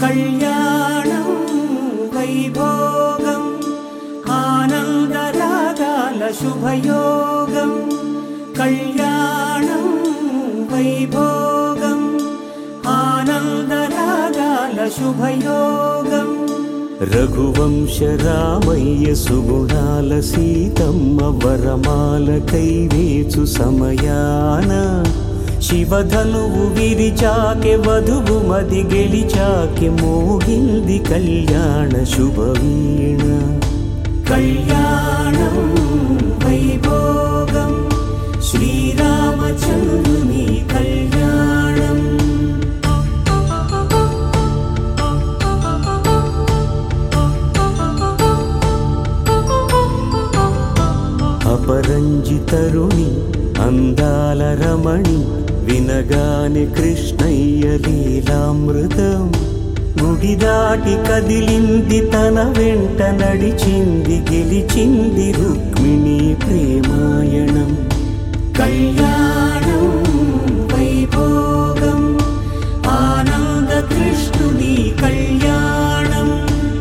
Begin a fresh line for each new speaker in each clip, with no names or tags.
కళ్యాణం వైభోగం ఆనందరాగాల శుభయోగం. కళ్యాణం వైభోగం ఆనందరాగాల శుభయోగం. రఘువంశ రామయ్య సుగుణాల సీతమ్మ వరమాల కైవేచు సమయాన శివధనువు విరిచాకె వధువు మది గెలిచాకె మోగింది కళ్యాణ శుభవీణ. కళ్యాణం వైభోగం శ్రీరామచంద్రుని కళ్యాణం. అపరంజి తరుణి అందాల రమణి వినగానే కృష్ణయ్య లీలామృతం. గుడి దాటి కదిలింది తన వెంట నడిచింది గెలిచింది రుక్మిణి ప్రేమాయణం. కళ్యాణం వైభోగం ఆనంద కృష్ణుని కళ్యాణం.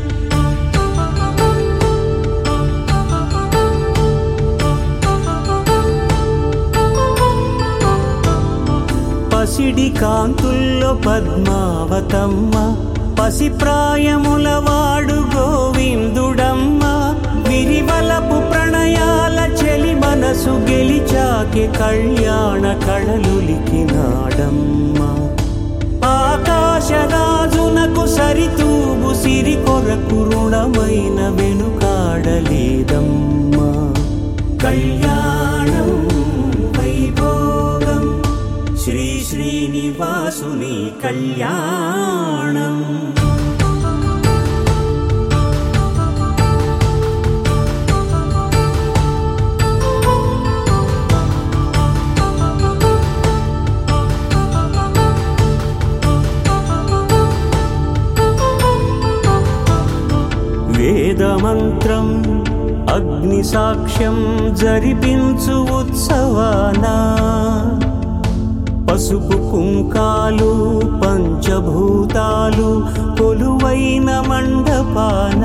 పసిడి కాంతుల్లో పద్మావతమ్మ పసిప్రాయముల వాడు గోవిందుడమ్మ. విరివలపు ప్రణయాల చెలి మనసు గెలిచాకె కళ్యాణ కళలులికినాడమ్మ. ఆకాశరాజునకు సరితూగు సిరి కొరకు రుణమైన వెనుకాడలేదమ్మ. కళ్యాణం వైభోగం శ్రీ శ్రీనివాసుని కళ్యాణం. వేదమంత్రం అగ్ని సాక్ష్యం జరిపించు ఉత్సవానా పసుపు కుంకాలు పంచభూతాలు కొలువైన మండపాన.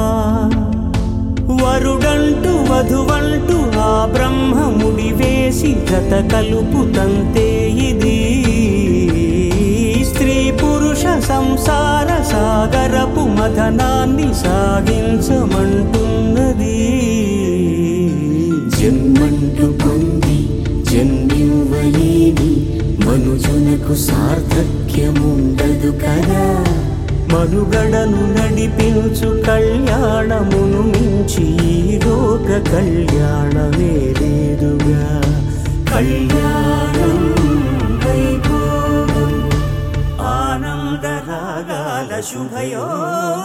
వరుడంటూ వధువంటూ ఆ బ్రహ్మముడి వేసి జత కలుపుతంతే ఇది. స్త్రీ పురుష సంసార సాగరపు మథనాన్ని సాగించమంటున్నది. జన్మంటూ పొంది జన్మివ్వలేని మనుజునకు సార్థక్యముండదు కదా. మనుగడను నడిపించు కళ్యాణమును మించి ఈ లోక కళ్యాణమే లేదుగా. కళ్యాణం వైభోగం ఆనందరాగాల శుభయోగం.